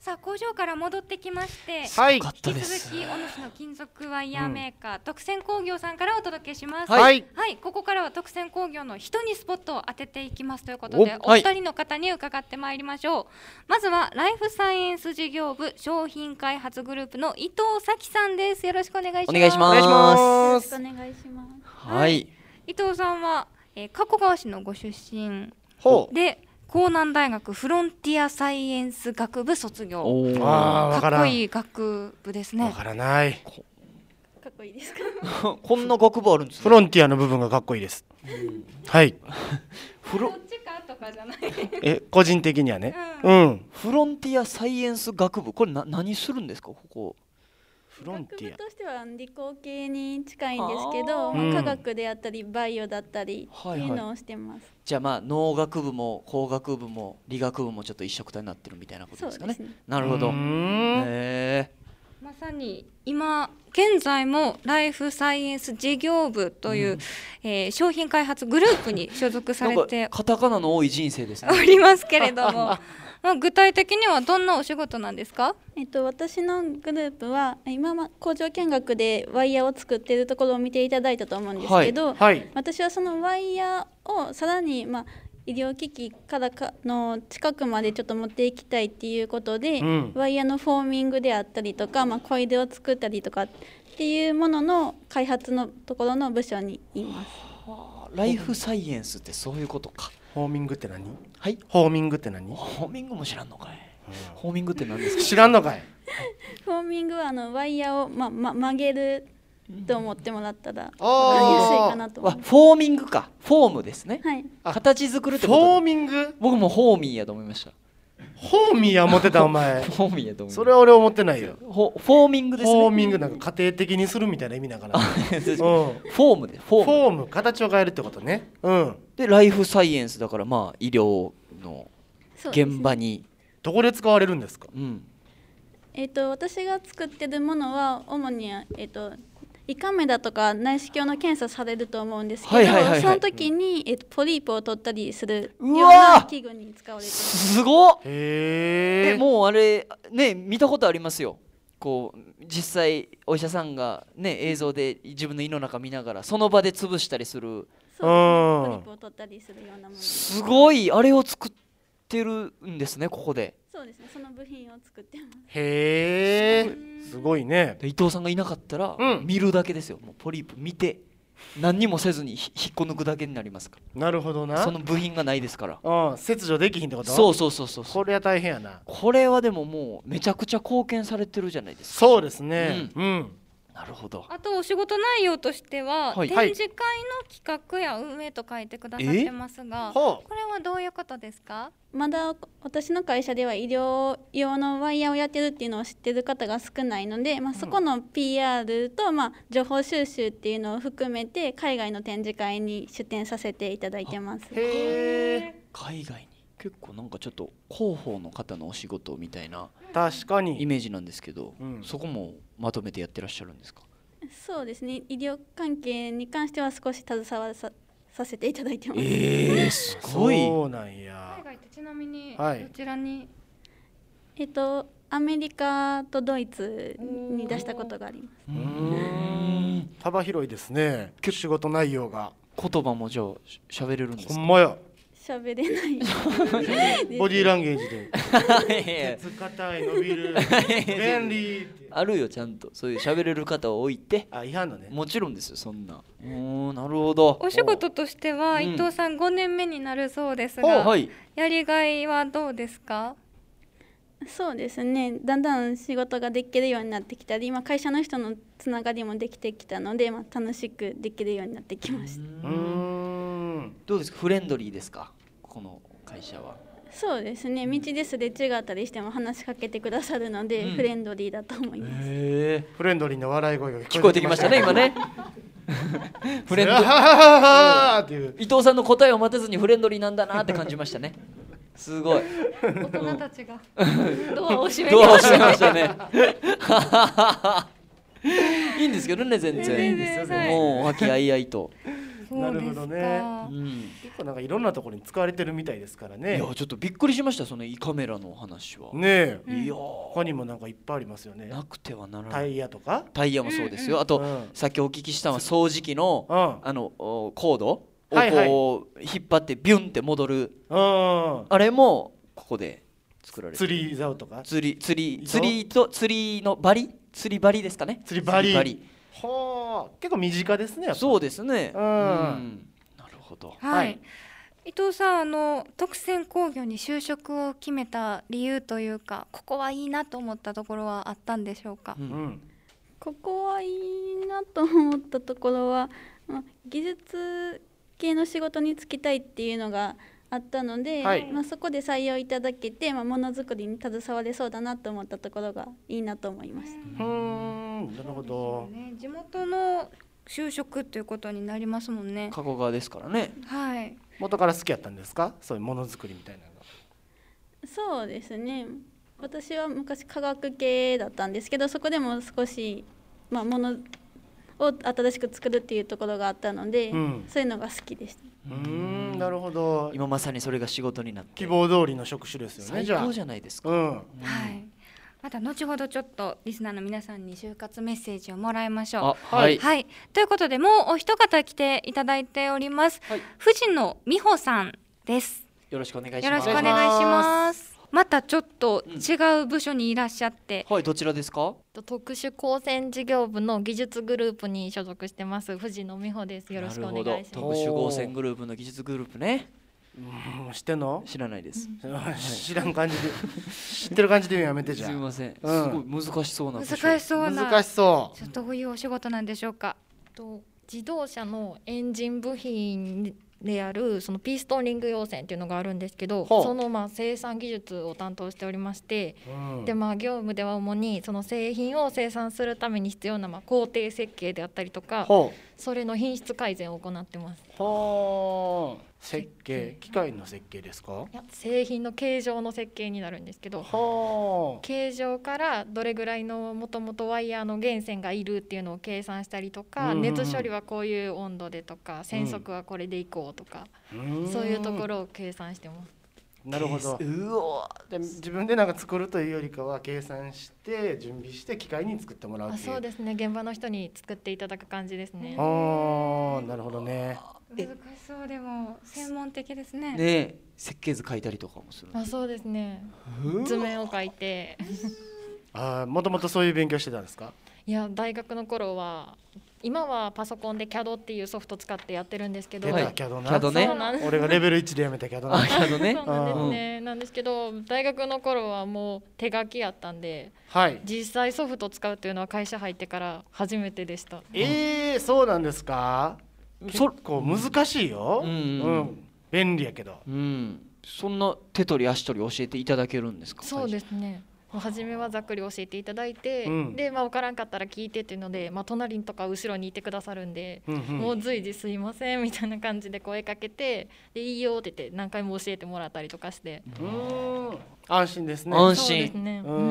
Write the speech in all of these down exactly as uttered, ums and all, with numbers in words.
さあ工場から戻ってきまして、 はい、 引き続き小野市の金属ワイヤーメーカー、うん、徳泉工業さんからお届けします。 はい、 はい、ここからは徳泉工業の人にスポットを当てていきますということで、お, お二人の方に伺ってまいりましょう。はい、まずはライフサイエンス事業部商品開発グループの伊藤咲さんです。よろしくお願いします。 お願いします。 よろしくお願いします。 はい、はい、 伊藤さんは、えー、加古川市のご出身で江南大学フロンティアサイエンス学部卒業。 あかっこいい学部ですね。 わからない。 かっこいいですか。 こんな学部あるんですね。 フロンティアの部分がかっこいいです。うん、はい。 フロどっちかとかじゃない。 え、個人的にはね。 うん。 うん、 フロンティアサイエンス学部、これな何するんですかここ。 フロンティア学部としては理工系に近いんですけど、まあ、科学であったりバイオだったりっていうのをしてます。はいはい、 じゃあまあ農学部も工学部も理学部もちょっと一緒くたになってるみたいなことですかね。 そうですね。 なるほど。へー。まさに今現在もライフサイエンス事業部という、うん、えー、商品開発グループに所属されてカタカナの多い人生ですね。 おりますけれども。まあ、具体的にはどんなお仕事なんですか？ えっと、私のグループは今は工場見学でワイヤーを作っているところを見ていただいたと思うんですけど、 はいはい、 私はそのワイヤーをさらに、まあ、医療機器からかの近くまでちょっと持っていきたいっていうことで、うん、ワイヤーのフォーミングであったりとか、まあ、コイルを作ったりとかっていうものの開発のところの部署にいます。 はあ、ライフサイエンスってそういうことか。 ホーミングって何？ はい。 ホーミングって何？ ホーミングも知らんのかい。うん、ホーミングって何ですか？ 知らんのかい。 ホーミングはあのワイヤーを、まま、曲げると思ってもらったら分かりやすいかなと思います。 フォーミングか。フォームですね。 はい。 形作るってこと。 フォーミング？ 僕もホーミーやと思いました。 ホーミーや思ってたお前。 ホーミーやと思いました。 それは俺思ってないよ。 フォーミングですね。 フォーミングなんか家庭的にするみたいな意味だから。うん、フォームでフォーム。 フォーム形を変えるってことね。うん。 でライフサイエンスだからまあ医療の現場に、ね、 どこで使われるんですか？ うん、えっと私が作ってるものは主にえっと胃カメラとか内視鏡の検査されると思うんですけど、はいはいはいはい、その時に、えっと、ポリープを取ったりするような器具に使われています。 すごっ。 へー。 もうあれね見たことありますよ。こう実際お医者さんがね映像で自分の胃の中見ながらその場で潰したりする。 そうですね、ポリープを取ったりするようなもの。 すごいあれを作ってるんですねここで。 そうですね、その部品を作ってます。 へえ、すごいね。 伊藤さんがいなかったら、うん、見るだけですよ。もうポリープ見て何にもせずに引っこ抜くだけになりますから。 なるほどな。 その部品がないですから。 ああ、切除できひんってこと？ そうそうそうそう。 これは大変やな。 これはでももうめちゃくちゃ貢献されてるじゃないですか。 そうですね。うん、うん、 なるほど。 あとお仕事内容としては、はい、展示会の企画や運営と書いてくださってますが、これはどういうことですか？ まだ私の会社では医療用のワイヤーをやってるっていうのを知ってる方が少ないので、まあ、そこの ピーアール と、まあ、情報収集っていうのを含めて海外の展示会に出展させていただいてます。 へー。 海外に結構なんかちょっと広報の方のお仕事みたいな確かにイメージなんですけど、うん、そこもまとめてやってらっしゃるんですか？ そうですね、医療関係に関しては少し携わらささせていただいてます。 えー、すごい。 そうなんや。 海外ってちなみにどちらに？ えっとアメリカとドイツに出したことがあります。 うーん、幅広いですね。仕事内容が。 言葉もじゃあ喋れるんですか？ ほんまや。 喋れないボディーランゲージで鉄硬い伸びる便利あるよ、ちゃんとそういう喋れる方を置いて。 あ、違反のね。 もちろんですよ、そんな。お、なるほど。 お仕事としては伊藤さんごねんめになるそうですが、はい、やりがいはどうですか？ そうですね、だんだん仕事ができるようになってきたり、今会社の人のつながりもできてきたので、まあ、楽しくできるようになってきました。 うーん、 どうですか？フレンドリーですか？この会社は。 そうですね、道ですれ違ったりしても話しかけてくださるので、うん、フレンドリーだと思います。 へー、 フレンドリーな笑い声が聞こえてきましたね今ね。フレンド伊藤さんの答えを待たずにフレンドリーなんだなって感じましたね。すごい。 大人たちがドアを閉めましたね。いいんですけどね、全然。もう和気あいあいと。 そうですか、ね、 うん、結構なんかいろんなところに使われてるみたいですからね。 いやちょっとびっくりしました、その胃カメラの話はねえ、 いや他にもなんかいっぱいありますよね。 なくてはならない。 タイヤとか、 タイヤもそうですよ、うんうん、あと、うん、さっきお聞きしたのは掃除機の、うん、あのコードをこう、はいはい、引っ張ってビュンって戻る、うん、あれもここで作られてる。 釣り竿とか釣り釣り釣りと釣りの針、釣り針ですかね。 釣り針、はあ、結構身近ですね。 そうですね、うん、うん、なるほど、 はい、はい、伊藤さん、あの徳泉工業に就職を決めた理由というか、ここはいいなと思ったところはあったんでしょうか。うんうん、 ここはいいなと思ったところは、まあ、技術系の仕事に就きたいっていうのがあったので、はい、まあ、そこで採用いただけて、まあ、ものづくりに携われそうだなと思ったところがいいなと思いました。 うーん、なるほど、 ね、地元の就職ということになりますもんね。 加古川ですからね。 はい。 元から好きやったんですか、そういうものづくりみたいなのが。 そうですね、私は昔科学系だったんですけど、そこでも少し、まあ、ものを新しく作るっていうところがあったので、うん、そういうのが好きでした。 うーん、なるほど。 今まさにそれが仕事になって希望通りの職種ですよね。 最高じゃないですか。 うん、 はい。また後ほどちょっとリスナーの皆さんに就活メッセージをもらいましょう。はい、はい、ということで、もうお一方来ていただいております、はい、藤野美穂さんです。 よろしくお願いします。 よろしくお願いします。またちょっと違う部署にいらっしゃって、 うん、はい、どちらですか。 特殊光線事業部の技術グループに所属してます藤野美穂です。よろしくお願いします。 特殊光線グループの技術グループね。 うん、知ってんの？ 知らないです、 うん、知らん感じで知ってる感じでやめて。じゃあすみません、うん、すごい難しそうな部署。 難しそうな難しそう。 ちょっとどういうお仕事なんでしょうか。 と自動車のエンジン部品であるそのピストンリング溶線っていうのがあるんですけど、そのまあ生産技術を担当しておりまして、うん、でまあ業務では主にその製品を生産するために必要なまあ工程設計であったりとか、それの品質改善を行ってます。 はあ、設計、機械の設計ですか？ いや、製品の形状の設計になるんですけど、 はあ、 形状からどれぐらいのもともとワイヤーの源線がいるっていうのを計算したりとか、うんうん、熱処理はこういう温度でとか、染色はこれでいこうとか、うん、そういうところを計算してます。 なるほど。うわ、で自分でなんか作るというよりかは計算して準備して機械に作ってもらうっていう。 あ、そうですね、現場の人に作っていただく感じですね。 ああ、なるほどね。 難しそう。でも専門的ですね。 ね、設計図書いたりとかもする。 あ、そうですね、図面を書いてあ、もともとそういう勉強してたんですか？ いや、大学の頃は、今はパソコンで キャド っていうソフト使ってやってるんですけど、 出た キャド な。 キャドね。 俺がレベルいちでやめた キャド な。 キャドね。 そうなんですね。なんですけど、大学の頃はもう手書きやったんで、 はい、 実際ソフト使うっていうのは会社入ってから初めてでした。 えー、そうなんですか？結構難しいよ、うんうんうん、便利やけど、 うん、そんな手取り足取り教えていただけるんですか？ そうですね、初めはざっくり教えていただいて、うん、で、まあ、分からんかったら聞いてっていうので、まあ、隣とか後ろにいてくださるんで、うんうん、もう随時すいませんみたいな感じで声かけて、でいいよって言って何回も教えてもらったりとかして、 うーん、安心ですね。 安心。 そうですね、うん、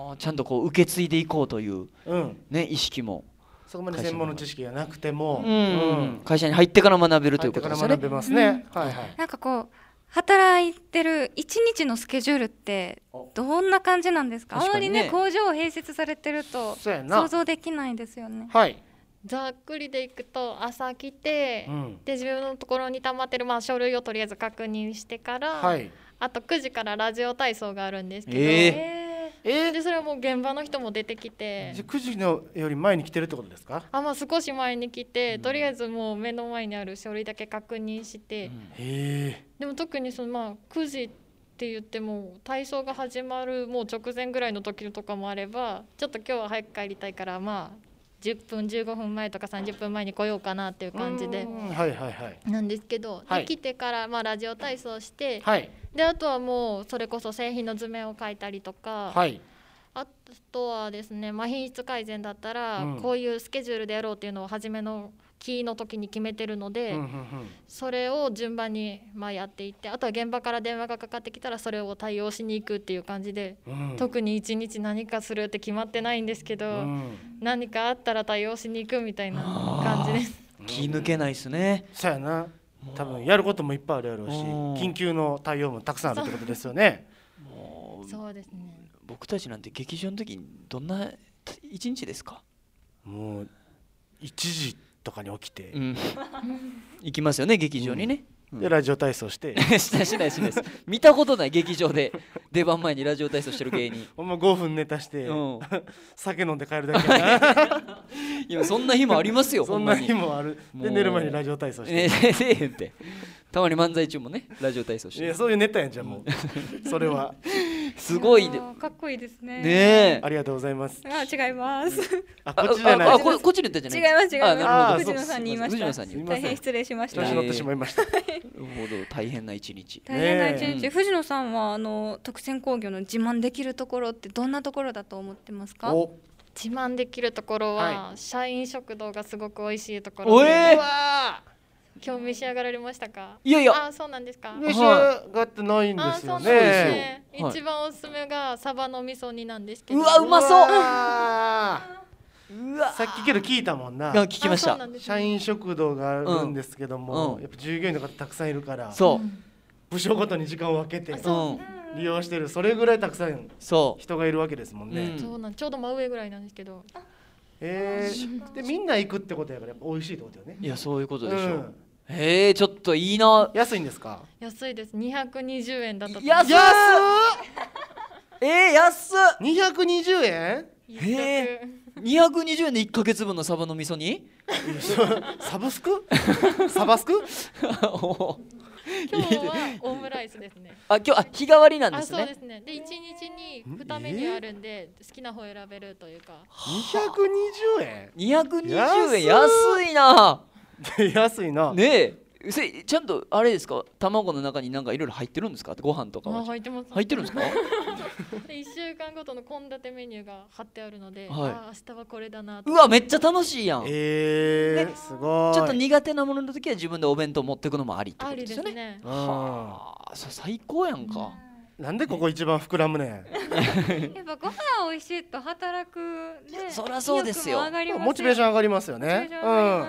うん、ちゃんとこう受け継いでいこうという、うんね、意識も。 そこまで専門の知識がなくても、 うんうん、会社に入ってから学べるということですね。 入ってから学べますね、うん、はいはい。 なんかこう働いてる一日のスケジュールってどんな感じなんですか？あまりね、工場を併設されてると想像できないですよね。 はい、ざっくりでいくと、朝来て、うん、で自分のところに溜まってる、まあ、書類をとりあえず確認してから、はい、あとくじからラジオ体操があるんですけど、えーえー、でそれはもう現場の人も出てきて、 じゃくじのより前に来てるってことですか？ あ、まあ、少し前に来て、うん、とりあえずもう目の前にある書類だけ確認して、うん、へー。でも特にその、まあ、くじって言っても体操が始まるもう直前ぐらいの時とかもあれば、ちょっと今日は早く帰りたいから、まあじゅっぷんじゅうごふんまえとかさんじゅっぷんまえに来ようかなっていう感じで、 はいはいはい、 なんですけど、はい、で来てからまあラジオ体操して、 はい、 であとはもうそれこそ製品の図面を描いたりとか、はい、あとはですね、まあ、品質改善だったら、うん、こういうスケジュールでやろうっていうのを初めの期の時に決めてるので、うんうんうん、それを順番にまあやっていって、あとは現場から電話がかかってきたらそれを対応しに行くっていう感じで、うん、特に一日何かするって決まってないんですけど、うん、何かあったら対応しに行くみたいな感じです。 う気抜けないですね。 そうやな。多分やることもいっぱいあるやろうし、緊急の対応もたくさんあるってことですよね。 もうそうですね。 僕たちなんて劇場の時にどんな一日ですか？ もういちじとかに起きて、うん、 行きますよね劇場にね。 うん、でラジオ体操してしないしないしないです。見たことない劇場で出番前にラジオ体操してる芸人。 ほんまごふんネタして、うん、酒飲んで帰るだけやな。 いやそんな日もありますよ。 そんな日もある。で寝る前にラジオ体操して。 ねせえへんって。たまに漫才中もねラジオ体操して。 いやそういうネタやんじゃんもう。それはすごいで。 かっこいいですね。 ねえ。 ありがとうございます。 あ違います。 あこっちじゃない。 あここっちに言ったじゃない。 違います違います。 藤野さんに言いました。藤野さんに大変失礼しました。 調子乗ってしまいました。 なるほど大変な一日。 大変な一日。藤野さんはあの特選工業の自慢できるところってどんなところだと思ってますか？ 自慢できるところは、はい、社員食堂がすごく美味しいところで、 えー、 今日召し上がられましたか？ いやいやあそうなんですか。 召し上がってないんですよね。 ね一番おすすめがサバの味噌煮なんですけど、 うわうまそう。 うわさっきけど聞いたもんな。 聞きました。 ね、社員食堂があるんですけども、うん、やっぱ従業員の方たくさんいるから、 そう、 部署ごとに時間を分けて、利用してる。それぐらいたくさん人がいるわけですもんね。 うん、そうなんちょうど真上ぐらいなんですけど。 えー、でみんな行くってことやからやっぱ美味しいってことよね。 いやそういうことでしょう。うん、へえちょっといいな。 安いんですか？ 安いです。にひゃくにじゅうえんだったと。 安っ。えー、安っ。 にひゃくにじゅうえん？ へえ。にひゃくにじゅうえんでいっかげつぶんのサバの味噌煮？ サブスク？サバスク？ 今日はオムライスですね。 あ、今日あ日替わりなんですね。 あ、そうですね。で一日ににメニューあるんで、好きな方選べるというか。 にひゃくにじゅうえん？ にひゃくにじゅうえん安いな。 安いな。 ねえ。ちゃんとあれですか、卵の中になんかいろいろ入ってるんですか？ご飯とかは入ってます。 入ってるんですか？ いっしゅうかんごとの献立メニューが貼ってあるので、 はい、 あ明日はこれだなと。 うわめっちゃ楽しいやん。 えー、すごい。 ちょっと苦手なものの時は自分でお弁当持っていくのもありってことですよね。 ありですね。 はあ、それ最高やんか。 うん、なんでここ一番膨らむねん。 やっぱご飯美味しいと働くね。 そりゃそうですよ。 モチベーション上がりますよね。 うん、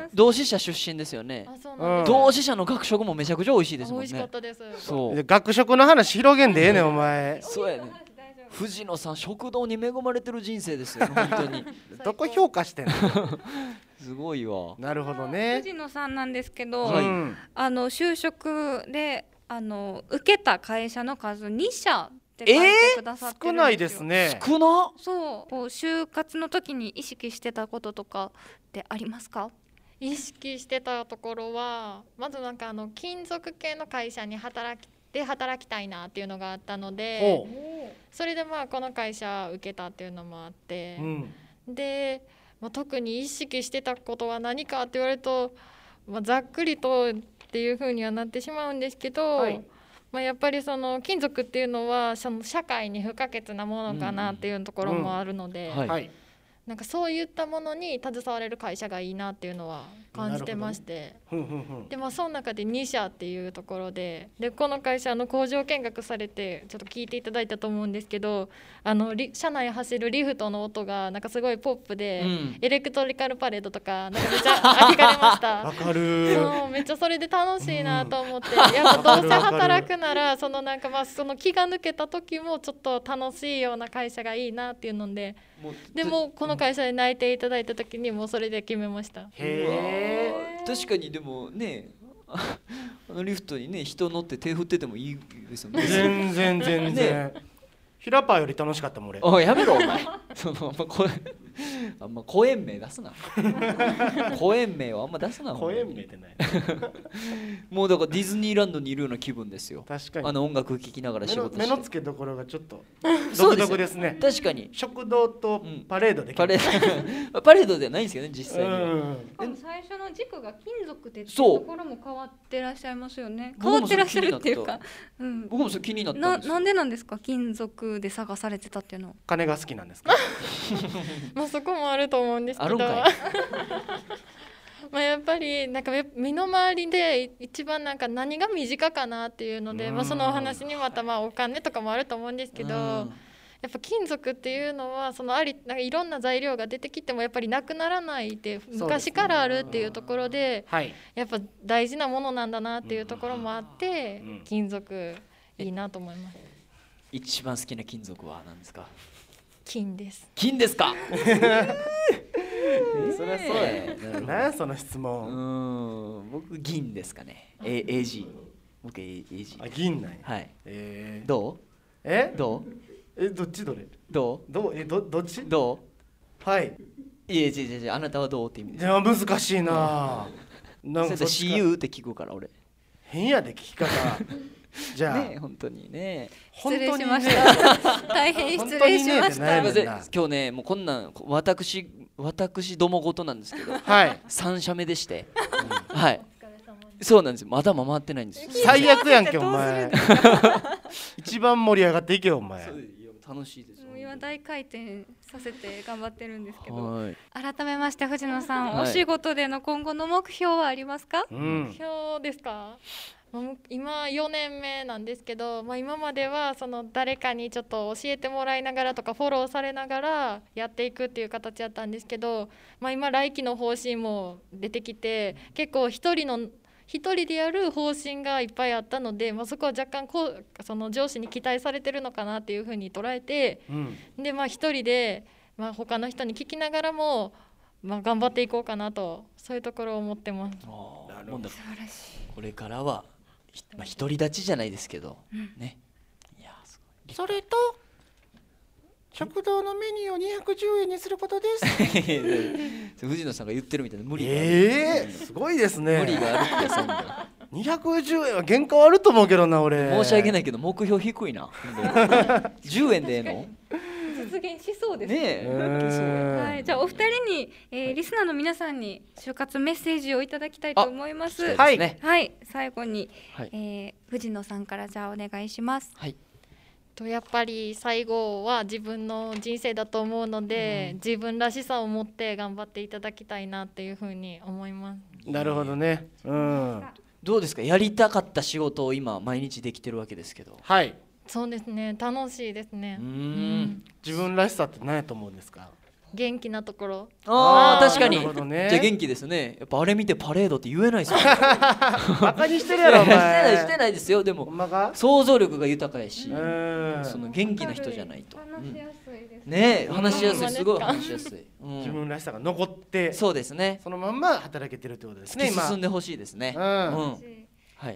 同志社出身ですよね。同志社の学食もめちゃくちゃ美味しいですもんね。 美味しかったです。 そう。 学食の話広げんでええねんお前。 そうやね。藤野さん食堂に恵まれてる人生ですよ本当に。 どこ評価してんの？ すごいわ。 なるほどね。 藤野さんなんですけど、はい、あの就職であの受けた会社の数にしゃって書いてくださってるんですよ。 少ないですね。 少な。 そうこう就活の時に意識してたこととかってありますか？ 意識してたところはまずなんかあの金属系の会社に働きで働きたいなっていうのがあったので、それでまあこの会社受けたっていうのもあって、うん、で、まあ、特に意識してたことは何かって言われると、まあ、ざっくりとっていう風にはなってしまうんですけど、はい、まあ、やっぱりその金属っていうのはその社会に不可欠なものかなっていうところもあるので、なんかそういったものに携われる会社がいいなっていうのは感じてまして、でもその中でに社っていうところで、でこの会社の工場見学されてちょっと聞いていただいたと思うんですけど、あの車内走るリフトの音がなんかすごいポップで、うん、エレクトリカルパレードとかなんかめっちゃ聞かれました。 わかる。 そうめっちゃそれで楽しいなと思って、うん、やっぱどうせ働くならそのなんかまあその気が抜けた時もちょっと楽しいような会社がいいなっていうので、でもこの会社で内定いただいた時にもうそれで決めました。 へー、確かに。でもねあのリフトにね人乗って手振っててもいいですよね。 全然全然、ね、ヒラパーより楽しかったもん俺。 おいやめろお前そのあんまこあんま公園名出すな公園名はあんま出すな。 公園名ってないもうだからディズニーランドにいるような気分ですよ。 確かに。 あの音楽聴きながら仕事して、 目の付けどころがちょっと独特ですね。 確かに食堂とパレードできる、 うん、パレードパレードではないんですけどね実際には。 うん、最初の軸が金属でっていうところも変わってらっしゃいますよね。変わってらっしゃるっていうか、うん、 僕もそれ気になったんですよ。 な, なんでなんですか金属で探されてたっていうのは。 金が好きなんですか？ まあそこもあると思うんですけどまあやっぱりなんか身の回りで一番なんか何が身近かなっていうので、まあ、そのお話にまたまあお金とかもあると思うんですけど、 やっぱ金属っていうのはそのありなんかいろんな材料が出てきてもやっぱりなくならないって昔からあるっていうところで、はい、やっぱ大事なものなんだなっていうところもあって、うん、金属いいなと思います。 一番好きな金属は何ですか？ 金です。 金ですか？ そりゃそうや。何やその質問。 うん、僕銀ですかね。エージー。僕 エージー。 あ、銀なんや。 はい。えー、どう？ え？ どう？ え、どっちどれ？ どう？ どう？え、どどっち？ どう？はい。 いや違う違う違う、あなたはどうって意味です。 いや難しいな。 なんか シーユー って聞くから俺。 変やで聞き方。じゃあ、 ね、本当にね。 失礼しました。大変失礼しました。 今日ね、もうこんなん私私どもごとなんですけど、 はい。 三社目でして、はい。そうなんですよ。まだ回ってないんですよ。 最悪やんけお前。一番盛り上がっていけよお前。 楽しいですよ。 今大回転させて頑張ってるんですけど、改めまして藤野さん、お仕事での今後の目標はありますか？ 目標ですか？今よねんめなんですけど、まあ、今まではその誰かにちょっと教えてもらいながらとかフォローされながらやっていくっていう形だったんですけど、まあ、今来期の方針も出てきて結構一人の一人でやる方針がいっぱいあったので、まあ、そこは若干こうその上司に期待されてるのかなっていうふうに捉えて、うん、でまあ一人で、まあ、他の人に聞きながらも、まあ、頑張っていこうかなとそういうところを思ってます。 なるほど。素晴らしい。これからはまあ、独り立ちじゃないですけど、うん、ね。いやすごい。 それと食堂のメニューをにひゃくじゅうえんにすることです。 藤野さんが言ってるみたいな無理がある。 えー、すごいですね。 無理があるってそんな。 にひゃくじゅうえんは原価あると思うけどな俺。 申し訳ないけど目標低いな。じゅうえんでええの？ 実現しそうですね。えはい、じゃあお二人に、えー、リスナーの皆さんに就活メッセージをいただきたいと思います。 はい、 はい、最後に、はい、えー、藤野さんからじゃあお願いします。 はい。 とやっぱり最後は自分の人生だと思うので、うん、自分らしさを持って頑張っていただきたいなっていうふうに思います。 なるほどね。うん。 どうですか？やりたかった仕事を今毎日できてるわけですけど。 はい。そうですね。楽しいですね。 うん。 自分らしさって何やと思うんですか？ 元気なところ。 ああ確かに。 ね、 じゃあ元気ですね。やっぱあれ見てパレードって言えないですよ。 バカにしてるやろお前。 してないしてないですよ。でも想像力が豊かやし、その元気な人じゃないと。 話しやすいですね。話しやすい、すごい話しやすい。 自分らしさが残って、 そうですね。 そのまんま働けてるってことですね。 今進んでほしいですね。うん。はい。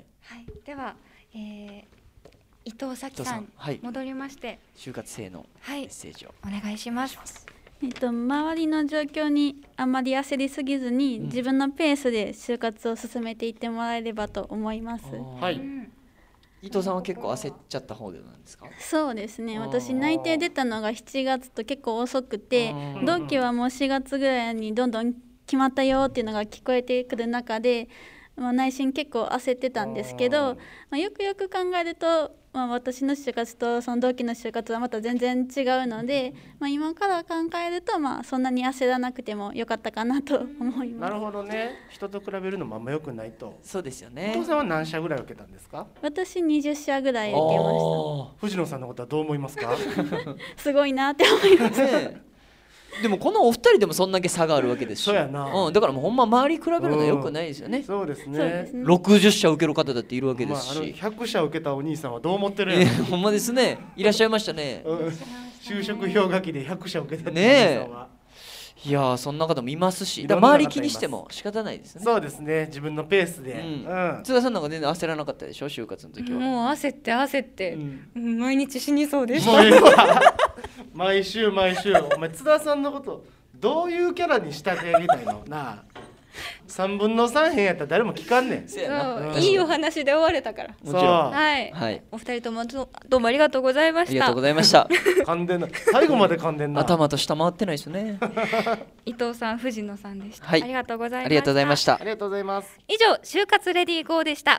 では、えー、伊藤咲さん、はい、戻りまして就活生のメッセージを、 はい、お願いします。 えっと、周りの状況にあまり焦りすぎずに、うん、自分のペースで就活を進めていってもらえればと思います。 はい、うん、伊藤さんは結構焦っちゃった方でなんですか？ そうですね。私内定出たのがしちがつと結構遅くて、同期はもうしがつぐらいにどんどん決まったよっていうのが聞こえてくる中で、まあ、内心結構焦ってたんですけど、まあ、よくよく考えると、まあ、私の就活とその同期の就活はまた全然違うので、まあ、今から考えると、まあ、そんなに焦らなくてもよかったかなと思います。 なるほどね。人と比べるのもあんま良くないと。 そうですよね。 伊藤さんは何社ぐらい受けたんですか？ 私にじゅっしゃぐらい受けました。 藤野さんのことはどう思いますか？ すごいなって思います。 ねでもこのお二人でもそんだけ差があるわけですし、 そうやな、 うん、だからもうほんま周り比べるのはよくないですよね、 うん、そうですね。 ろくじゅっしゃ受ける方だっているわけですし、まあ、あのひゃくしゃ受けたお兄さんはどう思ってるやん、えー、ほんまですね。いらっしゃいましたね、うん、 就職氷河期でひゃくしゃ受けたってお兄さんは、 ねえ、いやそんな方もいますし、だ周り気にしても仕方ないですね。 そうですね。自分のペースで、 うんうん、津田さんなんか全然焦らなかったでしょ、就活の時は。 もう焦って焦って、うん、毎日死にそうです。 もういいわ毎週毎週お前津田さんのことどういうキャラに仕立て上げたいのなあ。さんぶんのさん編やったら誰も聞かんねん。 そう、うん、いいお話で終われたから。 もちろん、 はい、はい、お二人ともどうもありがとうございました。 ありがとうございました。 噛んでんな、最後まで噛んでんな。 頭と下回ってないですね。 伊藤さん、藤野さんでした、 はい、 ありがとうございました。 ありがとうございました。 ありがとうございます。 以上、就活レディーゴーでした。